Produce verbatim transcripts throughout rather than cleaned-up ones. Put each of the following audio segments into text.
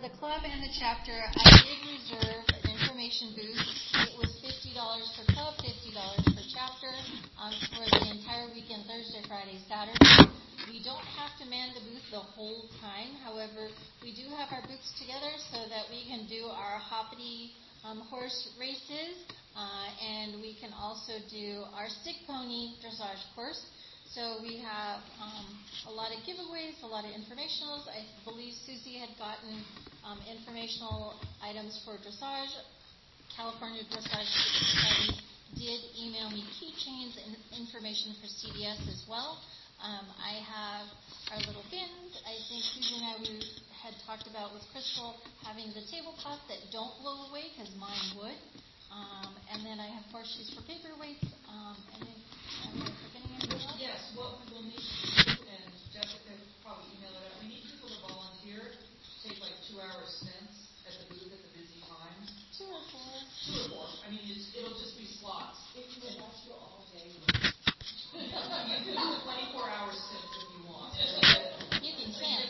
the club and the chapter, I did reserve an information booth. It was fifty dollars for club, fifty dollars for chapter, um, for the entire weekend, Thursday, Friday, Saturday. We don't have to man the booth the whole time. However, we do have our booths together so that we can do our hoppity um, horse races, uh, and we can also do our stick pony dressage course. So we have um, a lot of giveaways, a lot of informationals. I believe Susie had gotten um, informational items for dressage. California Dressage Society did email me keychains and information for C D S as well. Um, I have our little bins. I think Susie and I we had talked about with Crystal having the tablecloths that don't blow away because mine would. Um, and then I have horseshoes for paperweights. Um, and then am I forgetting anything else? Yes, what we will need to do, and Jessica could probably email it out, we need people to volunteer, take like two hour stints at the booth at the busy times. Two or four. Two or four. I mean, it's, it'll just be slots. If you would last you all day. You can do twenty-four hour stints if you want. You can camp.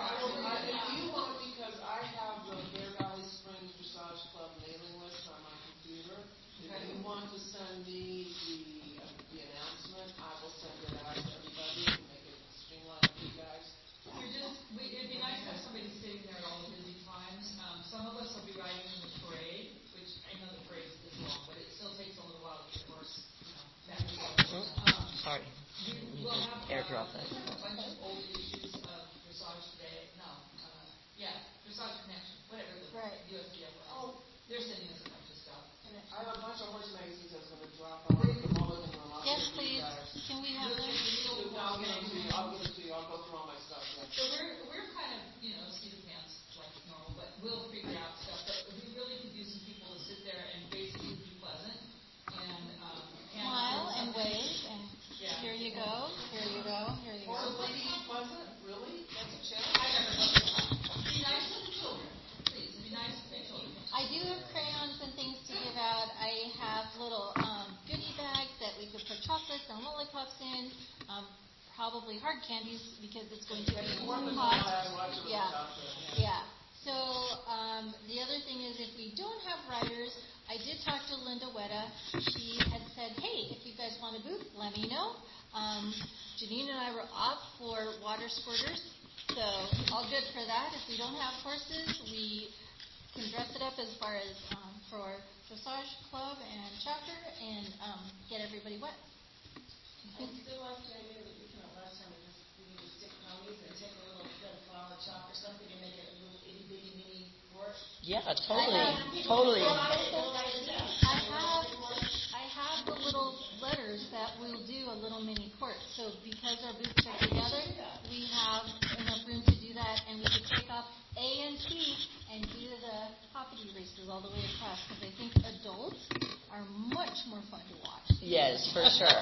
I do want, because I have the Bear Valley Springs Dressage Club mailing list on my computer. If Okay. you want to send me the, uh, the announcement, I will send it out to everybody and make it streamlined for you guys. We're just, we, it'd be nice to have somebody sitting there at all the busy times. Um, some of us will be riding in the parade, which I know the parade is long, but it still takes a little while to get the horse, you know, back and forth. Um, Sorry. we will have Airdrop uh, that. a bunch of old issues of Dressage Today. No, uh, yeah, Dressage Connection, whatever the Right. U S D F was. Oh. They're sending us a bunch of stuff. I have a bunch of horse magazines I was going to drop off from all of them. I'll Yes, give you please. guys. Can we have those? So I'll give it to you. I'll give it to you. I'll go through all my stuff. Yeah. So we're we're kind of, you know, seat of pants like normal, but we'll figure out stuff. But we really could use some people to sit there and basically be pleasant and um, Smile and wave and yeah. here you go, here you go, here you go. Horse lady pleasant? Really? That's a challenge. I never thought be nice to the children, please. Be nice to the children. I do have crayons and things to give out. I have little um, goodie bags that we could put chocolates and lollipops in. Um, probably hard candies because it's going to be more hot. Yeah, yeah. So um, the other thing is, if we don't have riders, I did talk to Linda Wetta. She had said, "Hey, if you guys want a booth, let me know." Um, Janine and I were off for water squirters, so all good for that. If we don't have horses, we can dress it up as far as um, for dressage club and chapter and um, get everybody wet. I still like the idea that we can, last time we just, we need to stick ponies and take a little bit of flour chalk or something and make it a little itty bitty mini horse. Yeah, totally, totally. I have, I have the little letters that will do a little mini court. So because our booths are together, we have enough room to do that, and we could take off A and T and do the hoppity races all the way across. Because I think adults are much more fun to watch. Yes, for sure.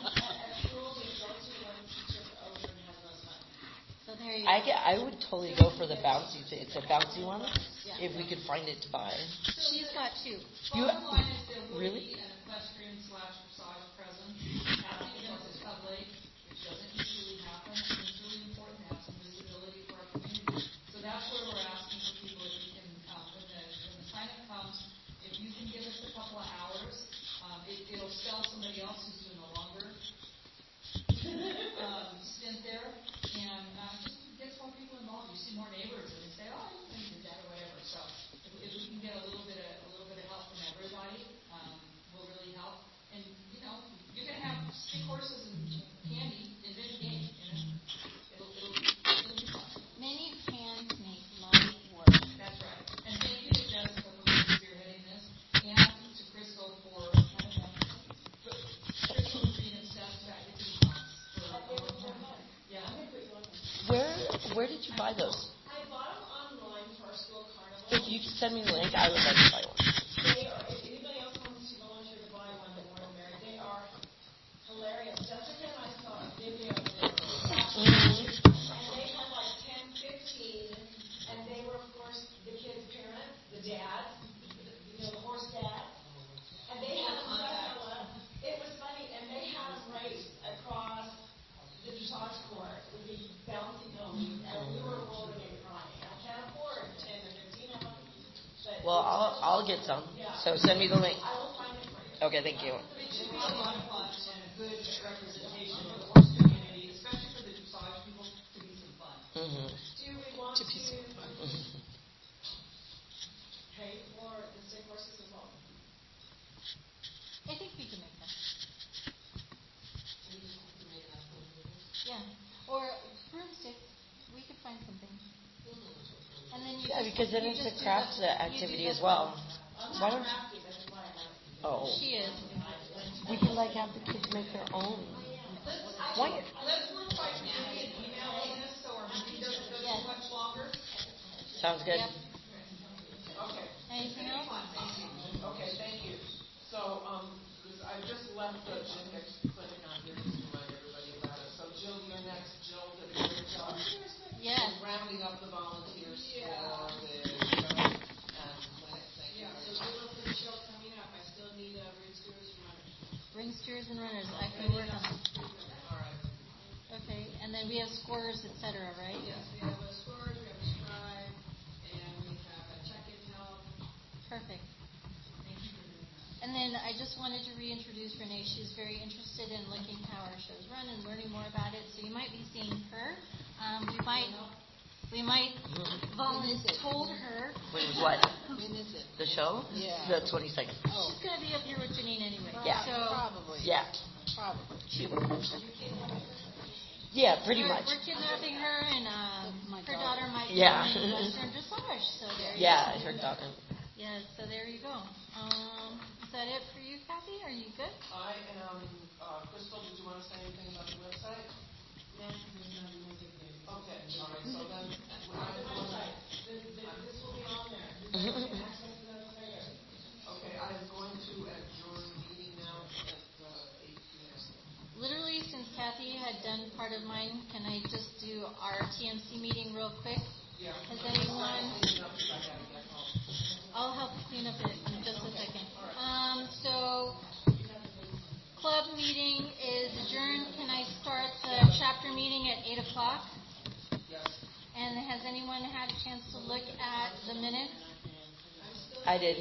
So there you I go. get, I would totally go for the bouncy. It's a bouncy one. Yeah. If we could find it to buy. She's got two. You Bottom line is there will really? be an equestrian slash dressage presence happening at the Cub Lake, which doesn't usually happen. And it's really important to have some visibility for our community. So that's where we're asking for people if you can, um, when the when the sign up comes, if you can give us a couple of hours, um, it, it'll sell somebody else who's doing a longer um, stint there, and uh, just gets more people involved. You see more neighbors, and they say, "Oh, I didn't think that or whatever." So if, if we can get a little bit of a little bit of help from everybody, um, will really help. And you know, you're gonna have stick horses and candy in this game. You know, it'll it'll, it'll be fun. Many hands make light work. That's right. And thank you to Jessica for spearheading this, and to Crystal for kind of uh, Crystal being obsessed about getting funds for a long time. Yeah. Where where did you buy those? I bought them online for our school carnival. If you could send me the link, I would like to buy one. They are, if anybody else wants to volunteer to buy one, the more the merrier. They are hilarious. Jessica and I saw a video of them. Mm-hmm. And they had like ten, fifteen, and they were, of course, the kid's parents, the dad, you know, the horse dad. And they had them on It was funny, and they had them race across the dressage court with these bouncy ponies, and we were rolling and crying. I can't afford ten or Well, I'll I'll get some. So send me the link. I will find it for you. Okay, thank you. It should be a lot of fun and a good representation of the horse community, especially for the dressage people, to be some fun. Mm-hmm. Do we want to pay for the stick horses as well? I think we can make that. Yeah, or broomstick. We could find something. And then you Yeah, just, because then you it's just a do craft the- you do activity the- as well. I'm Why not don't crafty, that's why I'm not. oh She is. we can like have the kids make their own. Why? Let's work by doing an email on this so our meeting doesn't go Yes. too much longer. Sounds good. Yep. Okay, Anything else? okay, thank you. So, um, because I just left the Gendex clinic on here to remind everybody about it. So Jill, you're next. Jill did a great job. Yes. in rounding up the volunteers for the clinic. Thank you. Yeah, so good luck with the show coming up. I still need uh, ring steers and runners. Ring steers and runners. I can work on that. All right. Okay, and then we have scorers, et cetera, right? Yes, we have a scourge, we have a scribe, and we have a check-in help. Perfect. And then I just wanted to reintroduce Renee. She's very interested in looking how our shows run and learning more about it. So you might be seeing her. Um, we might, we might volunteer told her. Wait, what? When is it? The show? Yeah. The twenty-second. Oh, She's gonna be up here with Janine anyway. Yeah. So probably. Yeah. Probably. Yeah, pretty we're, much. we're kidnapping her, and um, My her daughter. daughter might Yeah. be in Western Dressage. So there you Yeah, I go. heard talking. Yeah, so there you go. Um, is that it for you, Kathy? Are you good? I am, uh, Crystal, did you want to say anything about the website? No, there's no music news. Okay, all right, so then, I'm going This, this will be on there. You can access it on the site. okay, I am going to adjourn the meeting now at, uh, eight P M. Literally, since Kathy had done part of mine, can I just do our T M C meeting real quick? Yeah. Has anyone? Cleaning up 'cause I gotta get home. I'll help clean up it in just a second. Um, so, club meeting is adjourned. Can I start the chapter meeting at eight o'clock? Yes. And has anyone had a chance to look at the minutes? I did.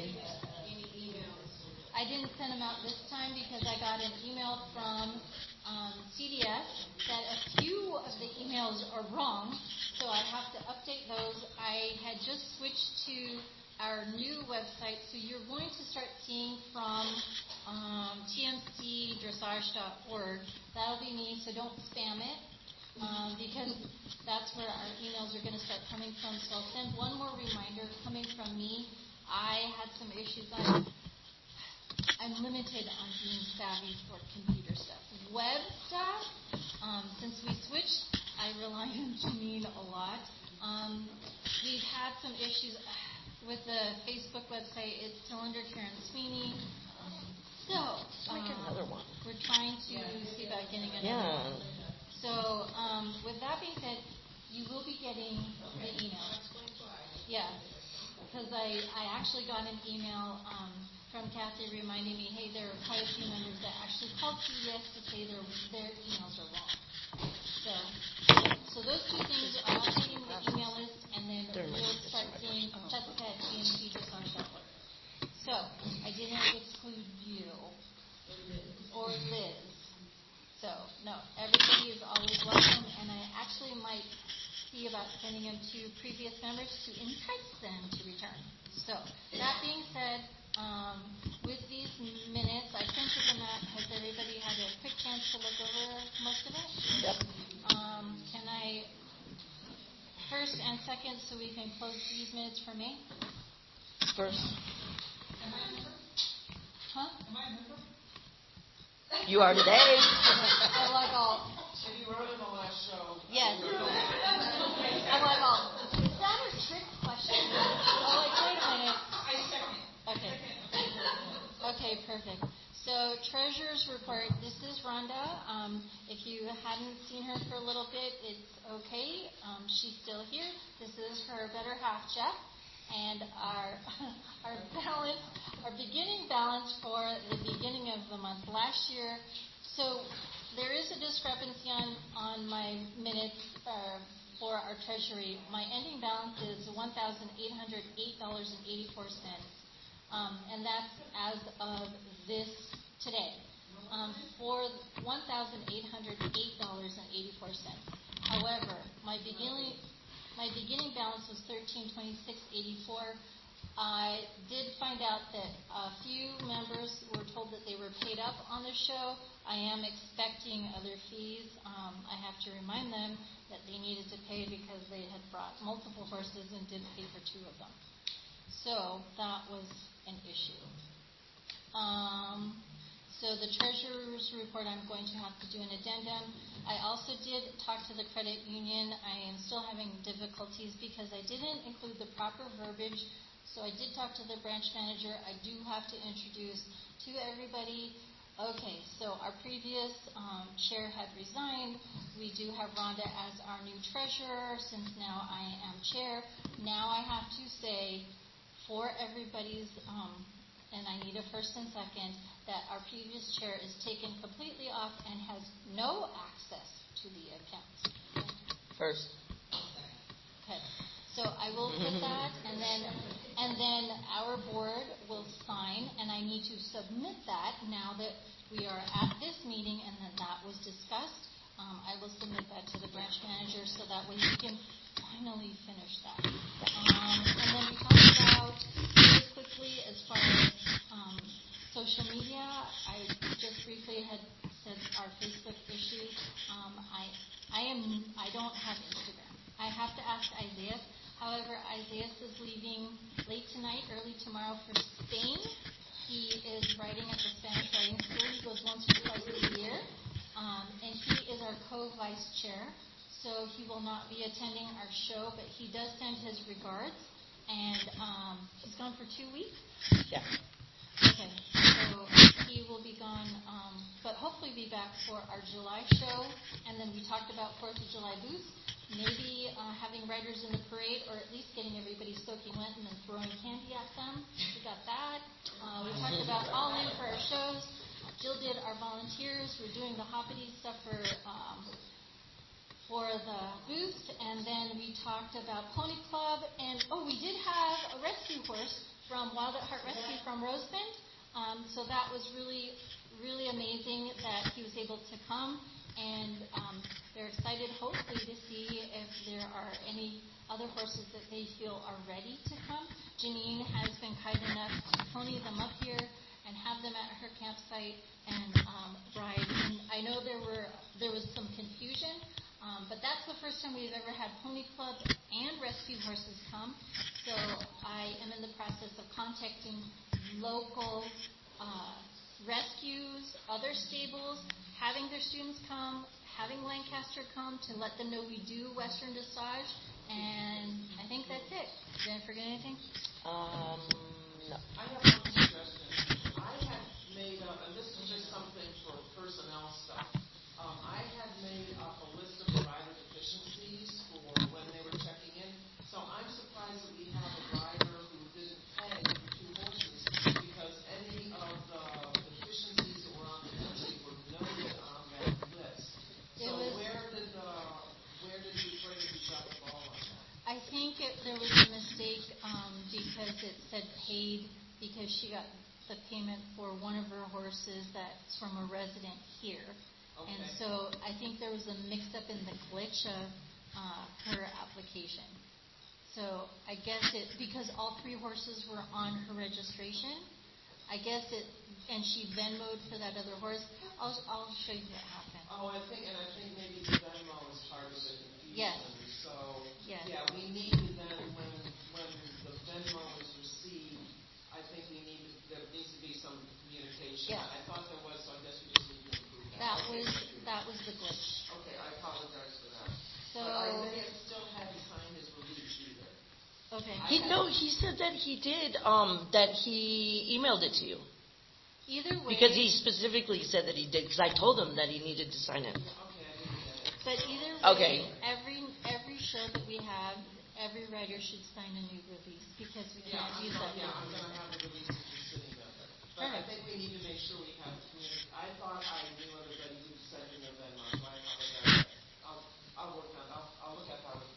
I didn't send them out this time because I got an email from um, C D S that a few of the emails are wrong, so I have to update those. I had just switched to our new website, so you're going to start seeing from um, T M C dressage dot org. That'll be me, so don't spam it. Um, because that's where our emails are going to start coming from. So I'll send one more reminder coming from me. I had some issues. I'm, I'm limited on being savvy for computer stuff. Web stuff, um, since we switched, I rely on Janine a lot. Um, we've had some issues with the Facebook website. It's still under Karen Sweeney. So, Make um, another one. we're trying to see about getting another Yeah. one. So, um, with that being said, you will be getting the email. Yeah, because I, I actually got an email um, from Kathy reminding me, hey, there are quite a few members that actually called C D S to say their their emails are wrong. So, so those two things are updating the email list, and then we'll start seeing Jessica at T M C dressage dot org. So, I didn't exclude you or Liz. So, no, everybody is always welcome, and I actually might see about sending them to previous members to entice them to return. So, that being said, um, with these minutes, I printed them out. Has everybody had a quick chance to look over most of it? Yep. Um, can I, first and second, so we can close these minutes for me? First, Huh? you are today. I like all. If you wrote in the last show. Yes. I'm like, oh, is that a trick question? Oh, like, wait a minute. I second. Okay. Okay, perfect. So, Treasurer's Report. This is Rhonda. Um, if you hadn't seen her for a little bit, it's okay. Um, she's still here. This is her better half, Jeff. And our our balance, our beginning balance for the beginning of the month last year. So there is a discrepancy on, on my minutes, uh, for our treasury, my ending balance is one thousand eight hundred eight dollars and eighty-four cents. Um, and that's as of this today. Um, for one thousand eight hundred eight dollars and eighty-four cents. However, my beginning my beginning balance was thirteen twenty-six eighty-four. I did find out that a few members were told that they were paid up on the show. I am expecting other fees. Um, I have to remind them that they needed to pay because they had brought multiple horses and didn't pay for two of them. So that was an issue. Um, so the treasurer's report, I'm going to have to do an addendum. I also did talk to the credit union. I am still having difficulties because I didn't include the proper verbiage. So I did talk to the branch manager. I do have to introduce to everybody. Okay, so our previous um, chair had resigned. We do have Rhonda as our new treasurer since now I am chair. Now I have to say for everybody's, um, and I need a first and second, that our previous chair is taken completely off and has no access to the account. First. Okay. So I will put that, and then and then our board will sign, and I need to submit that now that we are at this meeting and that that was discussed. Um, I will submit that to the branch manager so that way we can finally finish that. Um, and then we talked about really quickly as far as um, social media. I just briefly had said our Facebook issue. Um, I I am I don't have Instagram. I have to ask Isaiah. However, Isaiah is leaving late tonight, early tomorrow for Spain. He is writing at the Spanish Writing School. He goes once or twice a year. Um, and he is our co-vice chair. So he will not be attending our show, but he does send his regards. And um, he's gone for two weeks? Yeah. Okay. So he will be gone, um, but hopefully be back for our July show. And then we talked about fourth of July booths. Maybe uh, having riders in the parade, or at least getting everybody soaking wet and then throwing candy at them. We got that. Uh, we talked about all in for our shows. Jill did our volunteers. We're doing the hoppity stuff for um, for the booth, and then we talked about Pony Club. And oh, we did have a rescue horse from Wild at Heart Rescue from Rosebend. Um, so that was really, really amazing that he was able to come. And um, they're excited, hopefully, to see if there are any other horses that they feel are ready to come. Janine has been kind enough to pony them up here and have them at her campsite and um, ride. And I know there were there was some confusion, um, but that's the first time we've ever had Pony Club and rescue horses come. So I am in the process of contacting local uh, rescues, other stables, having their students come, having Lancaster come to let them know we do Western dressage, and I think that's it. Did I forget anything? Um, no. I have one suggestion. I had made up, and this is just something for personnel stuff. Um, I had made up a list of the rider deficiencies for when they were checking in. So I'm surprised that we have a rider who didn't pay for two horses because any of the deficiencies that were on the entry were noted on that list. So It was- where did the where did you where did you drop the ball on that? I think it, there was a mistake um, because it said paid because she got the payment for one of her horses that's from a resident here. Okay. And so I think there was a mix-up in the glitch of uh, her application. So I guess it, because all three horses were on her registration, I guess it, and she Venmo'd for that other horse. I'll, I'll show you what happened. Oh, I think, and I think maybe the Venmo is part of the confusion. Yes. So, Yes. yeah, we need to then, when, when the Venmo is received, I think we need, to- there needs to be some communication. Yes. I thought there was, so I guess we just need to improve that. That Okay, was, thank you. that was the glitch. Okay, I apologize for that. So, But Isaiah still hadn't signed his release either. okay. He no, he said that he did. Um, that he emailed it to you Either way. because he specifically said that he did. Because I told him that he needed to sign it. Okay, I didn't get it. But either way, Okay. every every show that we have, every writer should sign a new release because we Yeah, can't I'm use gonna, that. yeah, I'm gonna have the releases just sitting there. But I Perfect. think we need to make sure we have communi- I thought I knew everybody who sent in their Venmo, so I apologize. I'll, I'll work on, I'll, I'll look at how to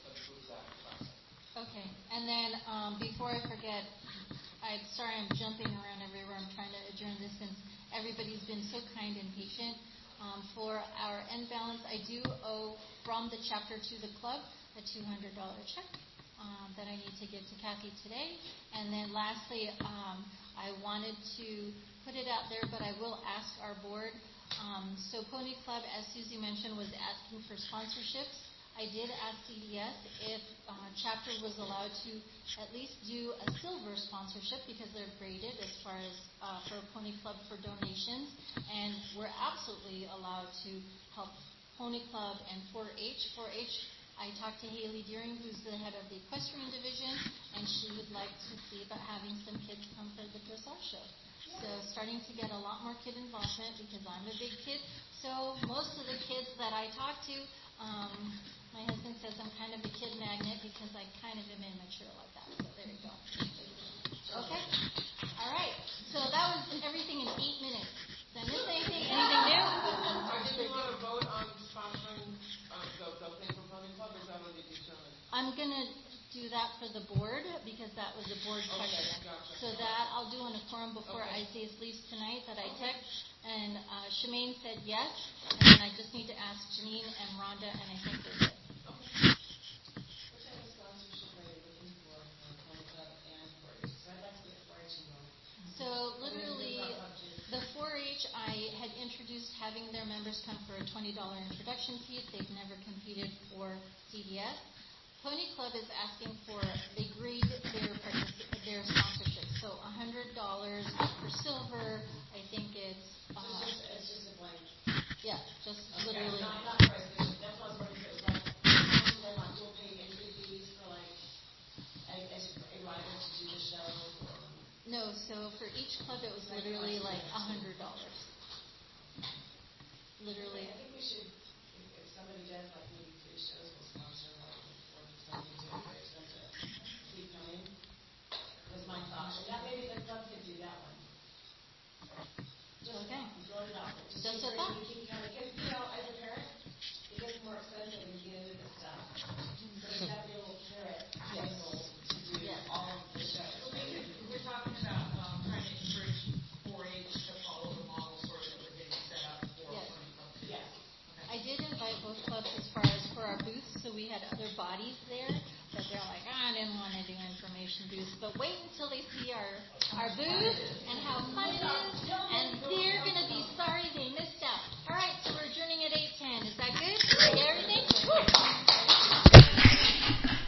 I'm sorry I'm jumping around everywhere. I'm trying to adjourn this since everybody's been so kind and patient. Um, for our end balance, I do owe from the chapter to the club a two hundred dollars check um, that I need to give to Kathy today. And then lastly, um, I wanted to put it out there, but I will ask our board. Um, so Pony Club, as Susie mentioned, was asking for sponsorships. I did ask C D S if uh, chapter was allowed to at least do a silver sponsorship because they're graded as far as uh, for Pony Club for donations, and we're absolutely allowed to help Pony Club and four H. four H, I talked to Haley Deering, who's the head of the equestrian division, and she would like to see about having some kids come for the dressage show. So starting to get a lot more kid involvement because I'm a big kid. So most of the kids that I talk to, um, my husband says I'm kind of a kid magnet because I kind of am immature like that. So there you go. Okay. All right. So that was everything in eight minutes. Did I miss anything? Anything new? Uh, did you want to vote on sponsoring uh, the, the thing for Pony Club, or is that already determined? I'm going to do that for the board because that was a board Okay, question. gotcha. So that I'll do in a forum before Okay. Isaiah leaves tonight that I Okay. text. And uh, Shemaine said yes. And then I just need to ask Janine and Rhonda, and I think we're good. What type of sponsorship are you looking for for Pony Club and four H? So I'd like to get four H involved. So literally, the four H, I had introduced having their members come for a twenty dollars introduction fee if they've never competed for C D S. Pony Club is asking for, they grade their particip- their sponsorship. So one hundred dollars for silver, I think it's, So uh, it's just, it's just a blank. yeah, just Okay. literally. Not, not price, but that's what I was wondering if it was like, most of them like will pay entry fees for like, as, as a rider to do the show. Or, No, so for each club it was literally like one hundred dollars. Literally. I think we should, if, if somebody does like maybe three shows, we'll sponsor like or something to encourage them to keep coming. Was my thought. And that maybe the club could do that one. Just Okay. throw it out there. Just a encourage thought. you to keep coming. Because, you know, as a parent, it gets more expensive when you get into this stuff. So it's that little carrot angle to do Yes. all of the shows. So maybe we're talking about um, trying to encourage four H to follow the model sort of that we're getting set up for Yes. Pony Club. Yes. I did invite both clubs as far as for our booths, so we had other bodies there, but they're like, oh, I didn't want to do information booths. But wait until they see our, our booth and how fun it is, and they're going to be sorry they missed